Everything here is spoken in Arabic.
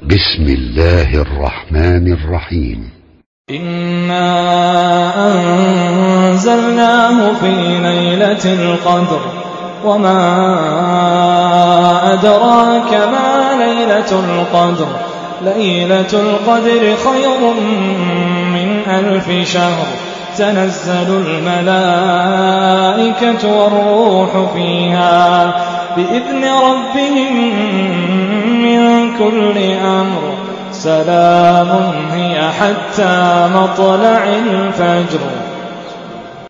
بسم الله الرحمن الرحيم. إنا أنزلناه في ليلة القدر وما أدراك ما ليلة القدر ليلة القدر خير من 1000 شهر تنزل الملائكة والروح فيها بإذن ربهم من كل أمر سلام هي حتى مطلع الفجر.